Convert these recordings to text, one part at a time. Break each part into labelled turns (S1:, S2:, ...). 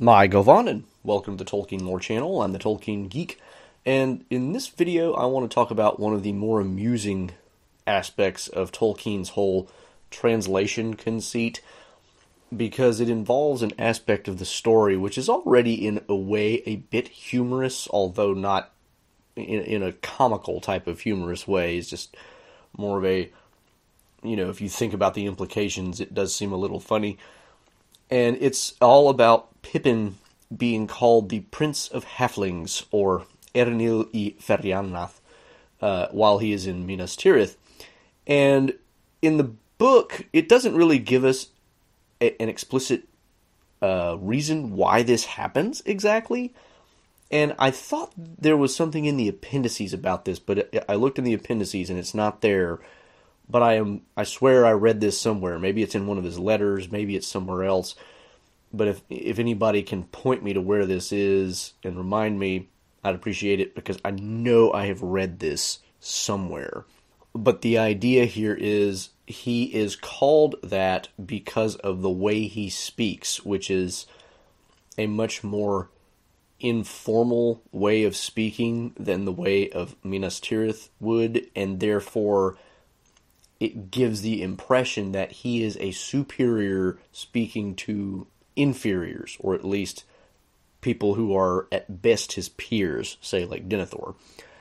S1: My Govan, and welcome to the Tolkien Lore channel. I'm the Tolkien Geek, and in this video I want to talk about one of the more amusing aspects of Tolkien's whole translation conceit, because it involves an aspect of the story which is already in a way a bit humorous, although not in a comical type of humorous way. It's just more of a, if you think about the implications, it does seem a little funny. And it's all about Pippin being called the Prince of Halflings, or Ernil I Feriannath, while he is in Minas Tirith. And in the book, it doesn't really give us an explicit reason why this happens exactly. And I thought there was something in the appendices about this, but I looked in the appendices and it's not there. But I swear I read this somewhere. Maybe it's in one of his letters, maybe it's somewhere else. But if anybody can point me to where this is and remind me, I'd appreciate it, because I know I have read this somewhere. But the idea here is he is called that because of the way he speaks, which is a much more informal way of speaking than the way of Minas Tirith would, and therefore it gives the impression that he is a superior speaking to inferiors, or at least people who are at best his peers, say like Denethor.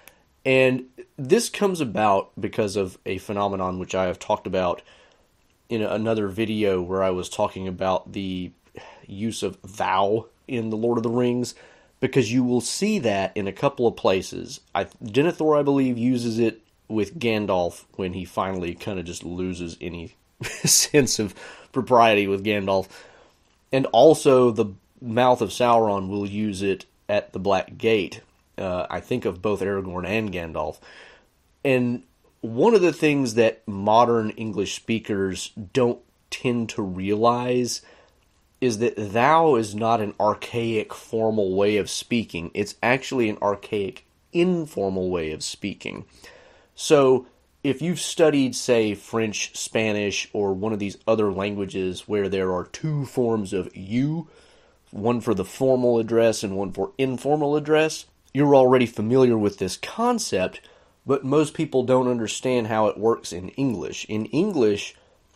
S1: And this comes about because of a phenomenon which I have talked about in another video, where I was talking about the use of thou in The Lord of the Rings, because you will see that in a couple of places. Denethor, I believe, uses it with Gandalf when he finally kind of just loses any sense of propriety with Gandalf. And also the mouth of Sauron will use it at the Black Gate. I think of both Aragorn and Gandalf. And one of the things that modern English speakers don't tend to realize is that thou is not an archaic formal way of speaking. It's actually an archaic informal way of speaking. So if you've studied, say, French, Spanish, or one of these other languages where there are two forms of you, one for the formal address and one for informal address, you're already familiar with this concept, but most people don't understand how it works in English. In English,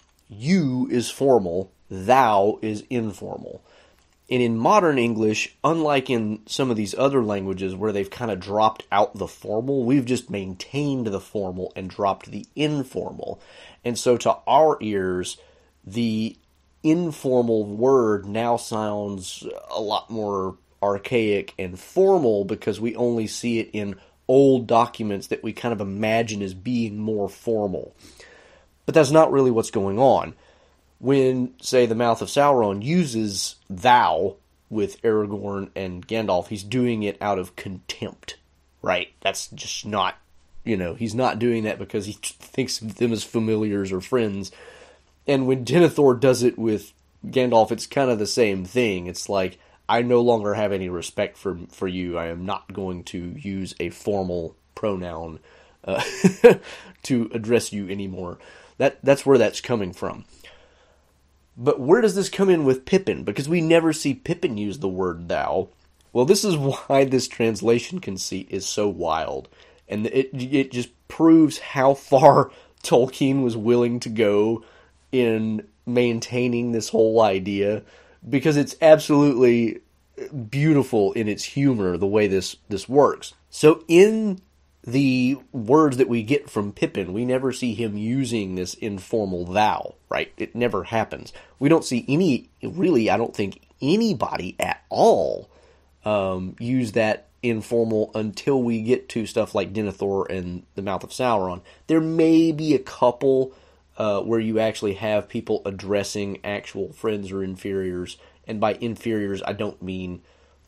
S1: you is formal, thou is informal. And in modern English, unlike in some of these other languages where they've kind of dropped out the formal, we've just maintained the formal and dropped the informal. And so to our ears, the informal word now sounds a lot more archaic and formal, because we only see it in old documents that we kind of imagine as being more formal. But that's not really what's going on. When, say, the mouth of Sauron uses thou with Aragorn and Gandalf, he's doing it out of contempt, right? That's just not, he's not doing that because he thinks of them as familiars or friends. And when Denethor does it with Gandalf, it's kind of the same thing. It's like, I no longer have any respect for you. I am not going to use a formal pronoun to address you anymore. That's where that's coming from. But where does this come in with Pippin? Because we never see Pippin use the word thou. Well, this is why this translation conceit is so wild. And it just proves how far Tolkien was willing to go in maintaining this whole idea. Because it's absolutely beautiful in its humor, the way this works. So in the words that we get from Pippin, we never see him using this informal thou, right? It never happens. We don't see I don't think anybody at all use that informal until we get to stuff like Denethor and the Mouth of Sauron. There may be a couple where you actually have people addressing actual friends or inferiors, and by inferiors I don't mean,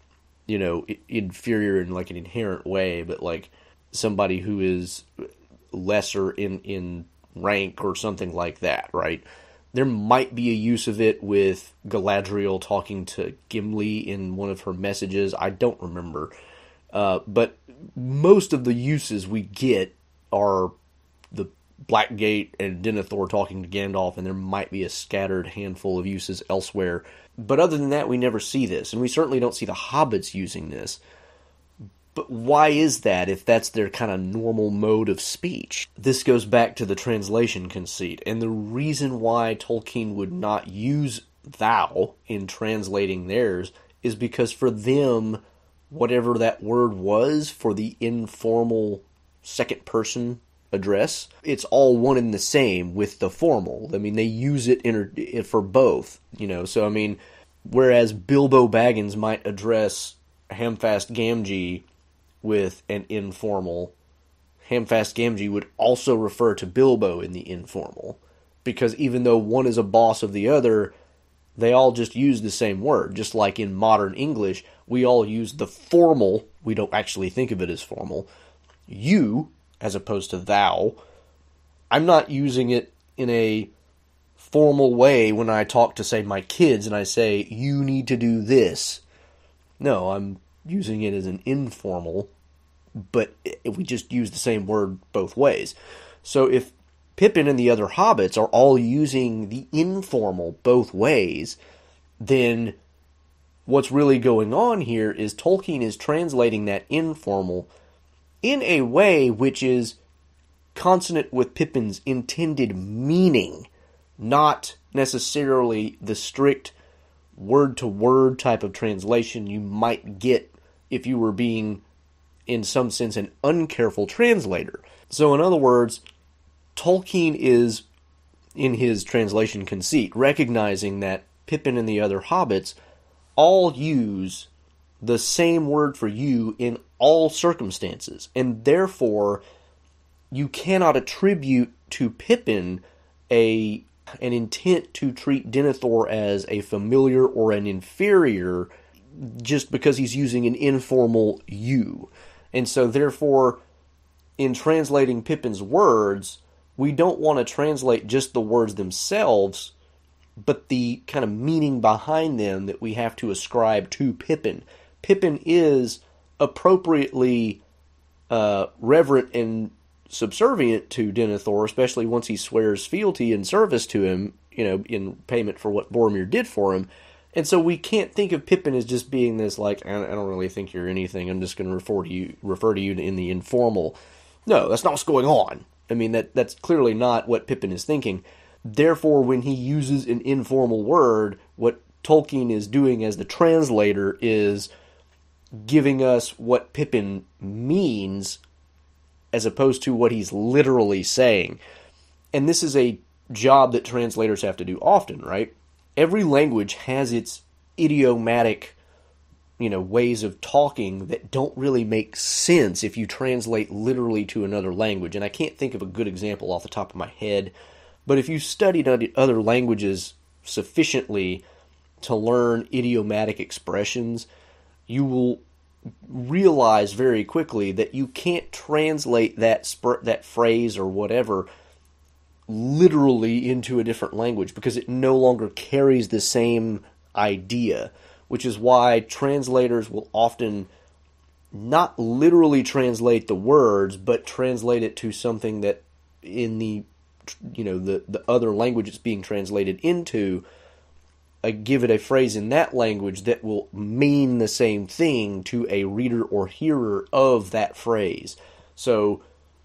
S1: inferior in like an inherent way, but like somebody who is lesser in rank or something like that, right? There might be a use of it with Galadriel talking to Gimli in one of her messages. I don't remember. But most of the uses we get are the Blackgate and Denethor talking to Gandalf, and there might be a scattered handful of uses elsewhere. But other than that, we never see this, and we certainly don't see the hobbits using this. But why is that if that's their kind of normal mode of speech? This goes back to the translation conceit, and the reason why Tolkien would not use thou in translating theirs is because for them, whatever that word was for the informal second person address, it's all one and the same with the formal. I mean, they use it for both, so I mean, whereas Bilbo Baggins might address Hamfast Gamgee with an informal, Hamfast Gamgee would also refer to Bilbo in the informal, because even though one is a boss of the other, they all just use the same word. Just like in modern English, we all use the formal, we don't actually think of it as formal, you, as opposed to thou. I'm not using it in a formal way when I talk to, say, my kids and I say, you need to do this. No, I'm using it as an informal, but we just use the same word both ways. So if Pippin and the other hobbits are all using the informal both ways, then what's really going on here is Tolkien is translating that informal in a way which is consonant with Pippin's intended meaning, not necessarily the strict word-to-word type of translation you might get if you were being, in some sense, an uncareful translator. So in other words, Tolkien is, in his translation conceit, recognizing that Pippin and the other hobbits all use the same word for you in all circumstances, and therefore you cannot attribute to Pippin an intent to treat Denethor as a familiar or an inferior just because he's using an informal you. And so therefore, in translating Pippin's words, we don't want to translate just the words themselves, but the kind of meaning behind them that we have to ascribe to Pippin. Pippin is appropriately reverent and subservient to Denethor, especially once he swears fealty and service to him, in payment for what Boromir did for him. And so we can't think of Pippin as just being this, like, I don't really think you're anything, I'm just going to refer to you in the informal. No, that's not what's going on. I mean, that's clearly not what Pippin is thinking. Therefore, when he uses an informal word, what Tolkien is doing as the translator is giving us what Pippin means as opposed to what he's literally saying. And this is a job that translators have to do often, right? Every language has its idiomatic, ways of talking that don't really make sense if you translate literally to another language. And I can't think of a good example off the top of my head, but if you studied other languages sufficiently to learn idiomatic expressions, you will realize very quickly that you can't translate that phrase or whatever literally into a different language because it no longer carries the same idea, which is why translators will often not literally translate the words, but translate it to something that in the other language it's being translated into, give it a phrase in that language that will mean the same thing to a reader or hearer of that phrase. So,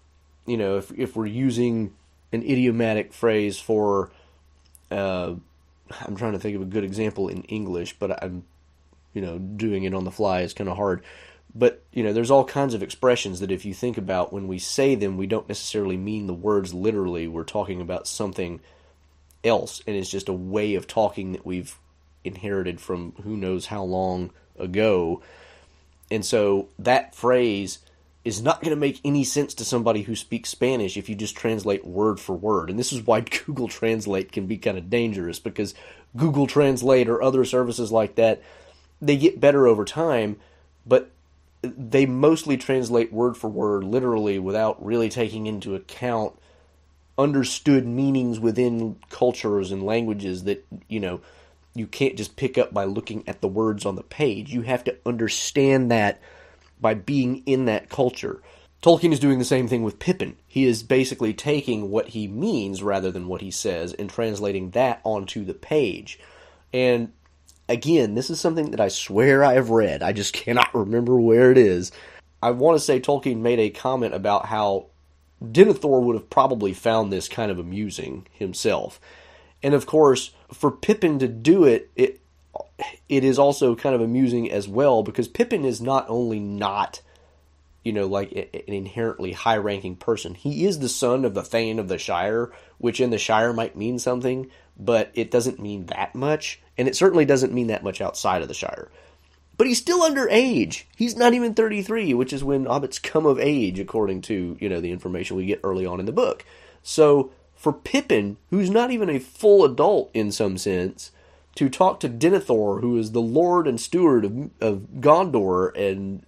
S1: if we're using an idiomatic phrase for, I'm trying to think of a good example in English, but I'm, doing it on the fly is kind of hard. But, there's all kinds of expressions that if you think about when we say them, we don't necessarily mean the words literally. We're talking about something else, and it's just a way of talking that we've inherited from who knows how long ago. And so that phrase is not going to make any sense to somebody who speaks Spanish if you just translate word for word. And this is why Google Translate can be kind of dangerous, because Google Translate or other services like that, they get better over time, but they mostly translate word for word literally without really taking into account understood meanings within cultures and languages that, you can't just pick up by looking at the words on the page. You have to understand that by being in that culture. Tolkien is doing the same thing with Pippin. He is basically taking what he means rather than what he says and translating that onto the page. And again, this is something that I swear I have read. I just cannot remember where it is. I want to say Tolkien made a comment about how Denethor would have probably found this kind of amusing himself. And of course, for Pippin to do it, it is also kind of amusing as well, because Pippin is not only not, like an inherently high-ranking person. He is the son of the Thane of the Shire, which in the Shire might mean something, but it doesn't mean that much, and it certainly doesn't mean that much outside of the Shire. But he's still underage. He's not even 33, which is when hobbits come of age, according to, the information we get early on in the book. So, for Pippin, who's not even a full adult in some sense, to talk to Denethor, who is the Lord and Steward of Gondor, and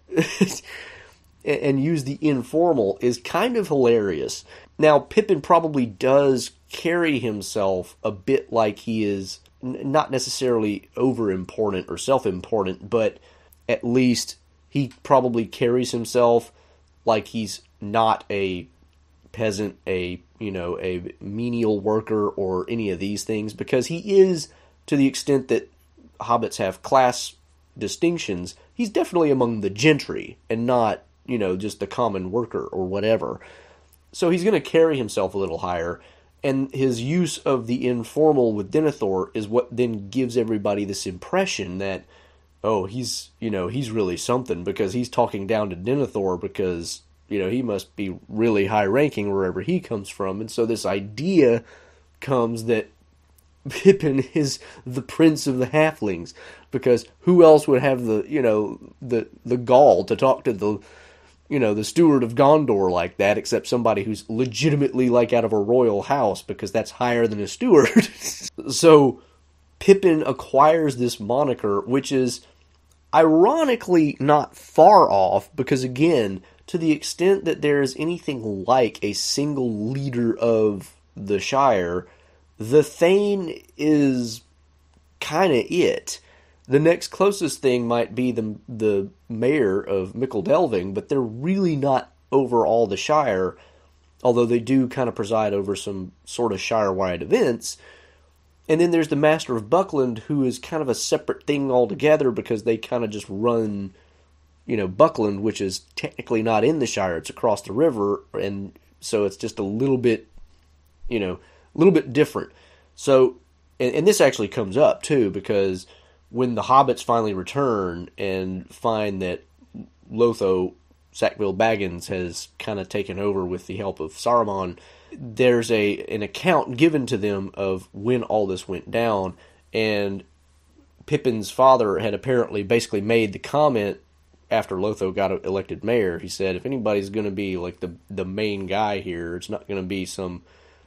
S1: and use the informal, is kind of hilarious. Now, Pippin probably does carry himself a bit like he is not necessarily over-important or self-important, but at least he probably carries himself like he's not a peasant, a menial worker, or any of these things, because he is, to the extent that hobbits have class distinctions, he's definitely among the gentry, and not, just the common worker or whatever. So he's going to carry himself a little higher, and his use of the informal with Denethor is what then gives everybody this impression that, oh, he's really something, because he's talking down to Denethor because, he must be really high-ranking wherever he comes from. And so this idea comes that Pippin is the prince of the halflings, because who else would have the gall to talk to the steward of Gondor like that, except somebody who's legitimately like out of a royal house, because that's higher than a steward. So Pippin acquires this moniker, which is ironically not far off, because again, to the extent that there is anything like a single leader of the Shire, the Thane is kind of it. The next closest thing might be the mayor of Mickledelving, but they're really not over all the Shire, although they do kind of preside over some sort of Shire-wide events. And then there's the Master of Buckland, who is kind of a separate thing altogether, because they kind of just run, Buckland, which is technically not in the Shire, it's across the river, and so it's just a little bit, different. So, and this actually comes up, too, because when the hobbits finally return and find that Lotho, Sackville Baggins, has kind of taken over with the help of Saruman, there's an account given to them of when all this went down, and Pippin's father had apparently basically made the comment after Lotho got elected mayor. He said, if anybody's going to be like the main guy here, it's not going to be some,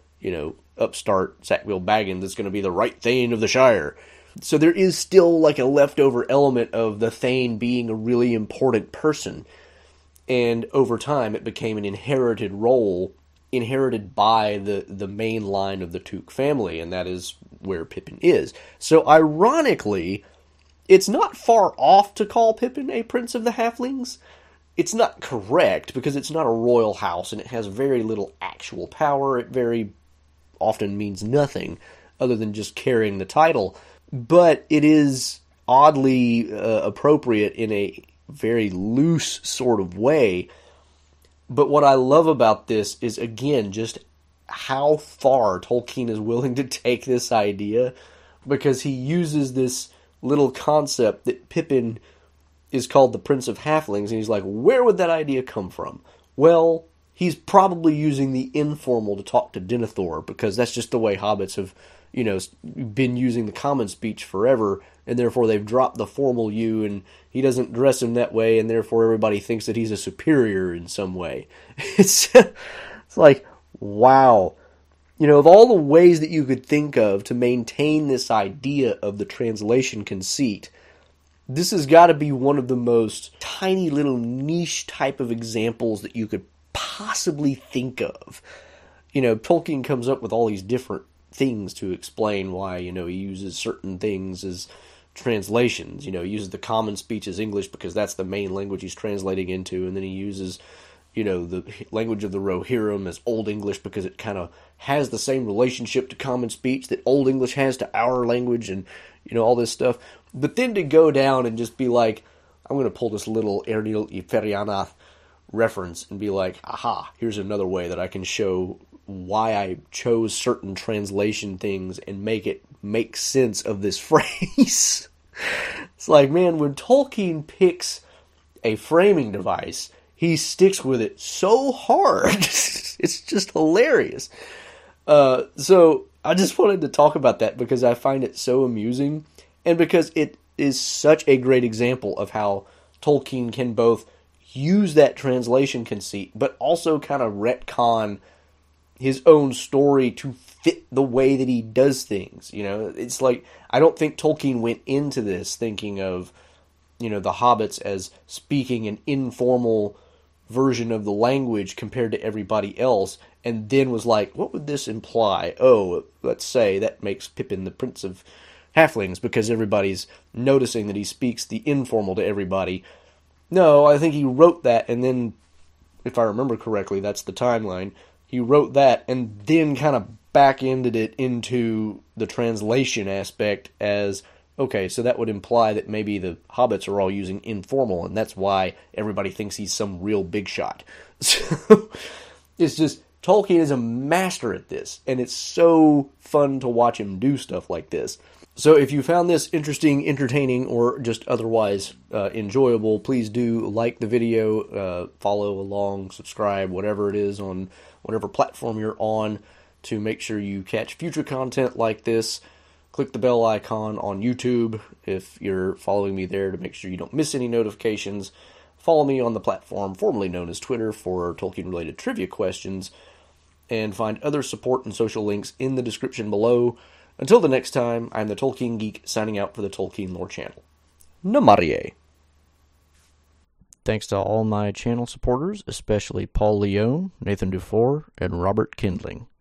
S1: upstart Sackville Baggins. It's going to be the right Thane of the Shire. So there is still like a leftover element of the Thane being a really important person. And over time, it became an inherited role, inherited by the main line of the Took family, and that is where Pippin is. So ironically, it's not far off to call Pippin a Prince of the Halflings. It's not correct, because it's not a royal house, and it has very little actual power. It very often means nothing, other than just carrying the title. But it is oddly appropriate in a very loose sort of way. But what I love about this is, again, just how far Tolkien is willing to take this idea, because he uses this little concept that Pippin is called the Prince of Halflings, and he's like, where would that idea come from? Well, he's probably using the informal to talk to Denethor, because that's just the way hobbits have, been using the common speech forever, and therefore they've dropped the formal you, and he doesn't dress him that way, and therefore everybody thinks that he's a superior in some way. It's like, wow. Of all the ways that you could think of to maintain this idea of the translation conceit, this has got to be one of the most tiny little niche type of examples that you could possibly think of. Tolkien comes up with all these different things to explain why, he uses certain things as translations. He uses the common speech as English because that's the main language he's translating into, and then he uses, the language of the Rohirrim as Old English because it kind of has the same relationship to common speech that Old English has to our language, and all this stuff. But then to go down and just be like, I'm going to pull this little Ernil y Ferianath reference and be like, aha, here's another way that I can show why I chose certain translation things and make it make sense of this phrase. It's like, man, when Tolkien picks a framing device, he sticks with it so hard. It's just hilarious. So I just wanted to talk about that because I find it so amusing, and because it is such a great example of how Tolkien can both use that translation conceit, but also kind of retcon his own story to fit the way that he does things. It's like, I don't think Tolkien went into this thinking of, the hobbits as speaking an informal version of the language compared to everybody else, and then was like, what would this imply? Oh, let's say that makes Pippin the Prince of Halflings because everybody's noticing that he speaks the informal to everybody. No, I think he wrote that, and then, if I remember correctly, that's the timeline, he wrote that and then kind of back-ended it into the translation aspect as, okay, so that would imply that maybe the hobbits are all using informal, and that's why everybody thinks he's some real big shot. So, it's just, Tolkien is a master at this, and it's so fun to watch him do stuff like this. So if you found this interesting, entertaining, or just otherwise enjoyable, please do like the video, follow along, subscribe, whatever it is on whatever platform you're on, to make sure you catch future content like this. Click the bell icon on YouTube if you're following me there to make sure you don't miss any notifications. Follow me on the platform formerly known as Twitter for Tolkien-related trivia questions, and find other support and social links in the description below. Until the next time, I'm the Tolkien Geek, signing out for the Tolkien Lore channel. Namarie. Thanks to all my channel supporters, especially Paul Leone, Nathan Dufour, and Robert Kindling.